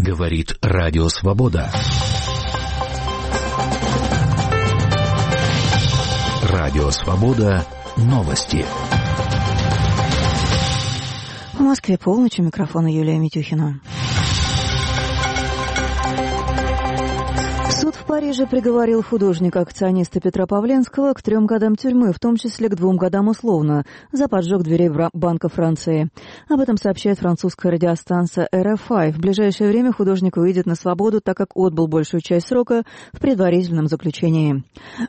Говорит Радио Свобода. Радио Свобода. Новости. В Москве полночь, у микрофона Юлия Митюхина. Суд в Париже приговорил художника-акциониста Петра Павленского к 3 годам тюрьмы, в том числе к 2 годам условно, за поджог дверей Банка Франции. Об этом сообщает французская радиостанция RFI. В ближайшее время художник выйдет на свободу, так как отбыл большую часть срока в предварительном заключении.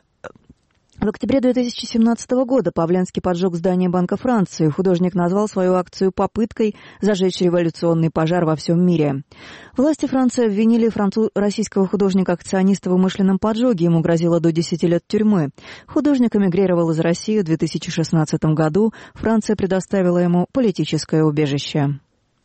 В октябре 2017 года Павленский поджег здание Банка Франции. Художник назвал свою акцию попыткой зажечь революционный пожар во всем мире. Власти Франции обвинили российского художника-акциониста в умышленном поджоге. Ему грозило до 10 лет тюрьмы. Художник эмигрировал из России в 2016 году. Франция предоставила ему политическое убежище.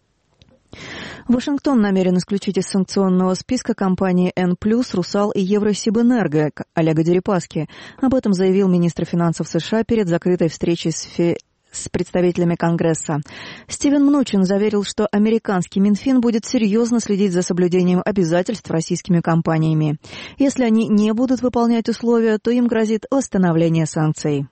Вашингтон намерен исключить из санкционного списка компании N+, «Русал» и Евросибэнерго Олега Дерипаски. Об этом заявил министр финансов США перед закрытой встречей с представителями Конгресса. Стивен Мнучин заверил, что американский Минфин будет серьезно следить за соблюдением обязательств российскими компаниями. Если они не будут выполнять условия, то им грозит восстановление санкций.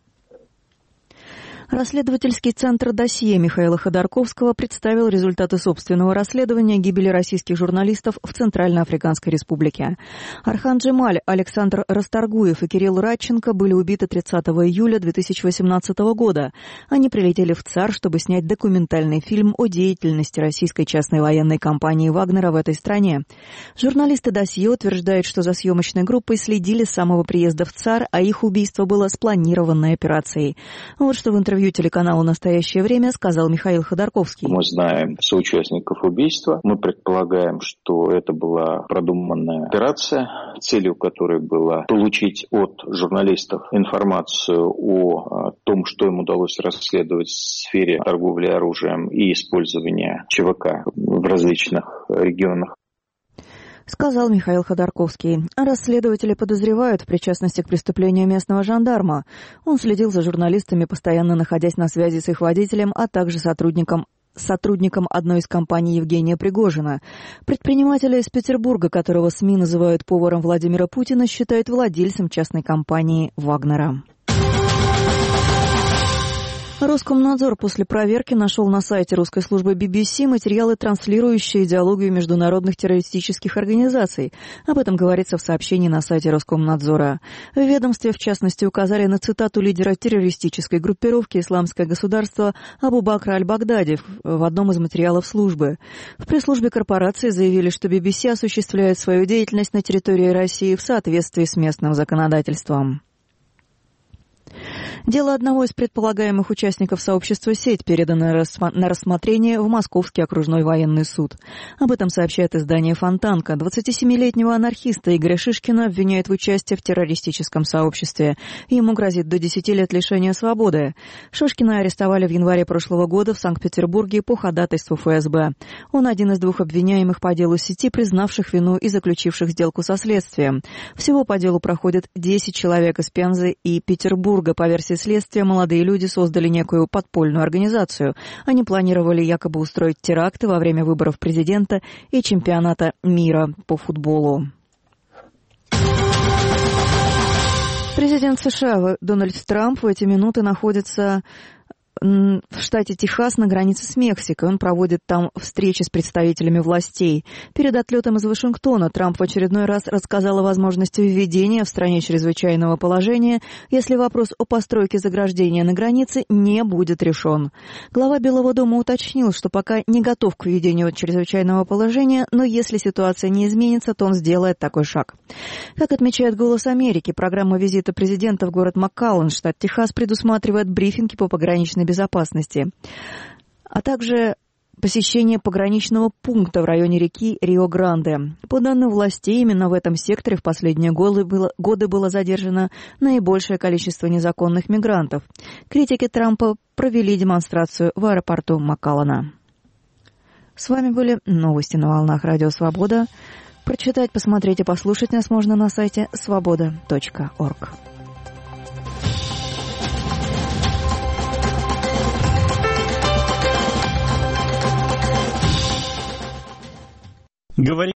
Расследовательский центр «Досье» Михаила Ходорковского представил результаты собственного расследования гибели российских журналистов в Центральноафриканской Республике. Архан Джемаль, Александр Расторгуев и Кирилл Радченко были убиты 30 июля 2018 года. Они прилетели в ЦАР, чтобы снять документальный фильм о деятельности российской частной военной компании «Вагнера» в этой стране. Журналисты «Досье» утверждают, что за съемочной группой следили с самого приезда в ЦАР, а их убийство было спланированной операцией. Вот что в интервью телеканалу «Настоящее время» сказал Михаил Ходорковский. Мы знаем соучастников убийства. Мы предполагаем, что это была продуманная операция, целью которой было получить от журналистов информацию о том, что им удалось расследовать в сфере торговли оружием и использования ЧВК в различных регионах. Сказал Михаил Ходорковский. Расследователи подозревают в причастности к преступлению местного жандарма. Он следил за журналистами, постоянно находясь на связи с их водителем, а также сотрудником одной из компаний Евгения Пригожина. Предпринимателя из Петербурга, которого СМИ называют поваром Владимира Путина, считают владельцем частной компании «Вагнера». Роскомнадзор после проверки нашел на сайте русской службы BBC материалы, транслирующие идеологию международных террористических организаций. Об этом говорится в сообщении на сайте Роскомнадзора. В ведомстве, в частности, указали на цитату лидера террористической группировки «Исламское государство» Абу Бакра аль-Багдади в одном из материалов службы. В пресс-службе корпорации заявили, что BBC осуществляет свою деятельность на территории России в соответствии с местным законодательством. Дело одного из предполагаемых участников сообщества «Сеть» передано на рассмотрение в Московский окружной военный суд. Об этом сообщает издание «Фонтанка». 27-летнего анархиста Игоря Шишкина обвиняют в участии в террористическом сообществе. Ему грозит до 10 лет лишения свободы. Шишкина арестовали в январе прошлого года в Санкт-Петербурге по ходатайству ФСБ. Он один из 2 обвиняемых по делу сети, признавших вину и заключивших сделку со следствием. Всего по делу проходит 10 человек из Пензы и Петербурга. По версии следствия, молодые люди создали некую подпольную организацию. Они планировали якобы устроить теракты во время выборов президента и чемпионата мира по футболу. Президент США Дональд Трамп в эти минуты находится в штате Техас на границе с Мексикой. Он проводит там встречи с представителями властей. Перед отлетом из Вашингтона Трамп в очередной раз рассказал о возможности введения в стране чрезвычайного положения, если вопрос о постройке заграждения на границе не будет решен. Глава Белого дома уточнил, что пока не готов к введению чрезвычайного положения, но если ситуация не изменится, то он сделает такой шаг. Как отмечает «Голос Америки», программа визита президента в город Макаллен, штат Техас, предусматривает брифинги по пограничной безопасности, а также посещение пограничного пункта в районе реки Рио-Гранде. По данным властей, именно в этом секторе в последние годы было задержано наибольшее количество незаконных мигрантов. Критики Трампа провели демонстрацию в аэропорту Макаллена. С вами были новости на волнах Радио Свобода. Прочитать, посмотреть и послушать нас можно на сайте svoboda.org. Говорим